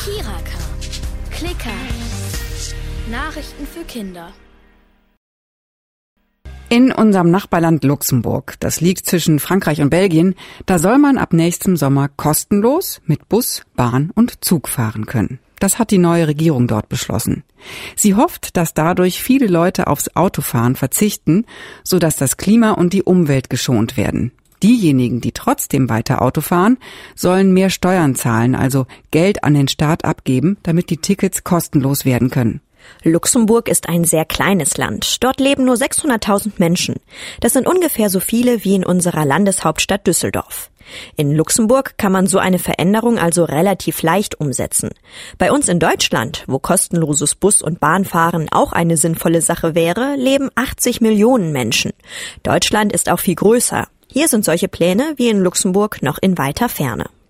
Kiraka. Klicker. Nachrichten für Kinder. In unserem Nachbarland Luxemburg, das liegt zwischen Frankreich und Belgien, da soll man ab nächstem Sommer kostenlos mit Bus, Bahn und Zug fahren können. Das hat die neue Regierung dort beschlossen. Sie hofft, dass dadurch viele Leute aufs Autofahren verzichten, sodass das Klima und die Umwelt geschont werden. Diejenigen, die trotzdem weiter Auto fahren, sollen mehr Steuern zahlen, also Geld an den Staat abgeben, damit die Tickets kostenlos werden können. Luxemburg ist ein sehr kleines Land. Dort leben nur 600.000 Menschen. Das sind ungefähr so viele wie in unserer Landeshauptstadt Düsseldorf. In Luxemburg kann man so eine Veränderung also relativ leicht umsetzen. Bei uns in Deutschland, wo kostenloses Bus- und Bahnfahren auch eine sinnvolle Sache wäre, leben 80 Millionen Menschen. Deutschland ist auch viel größer. Hier sind solche Pläne wie in Luxemburg noch in weiter Ferne.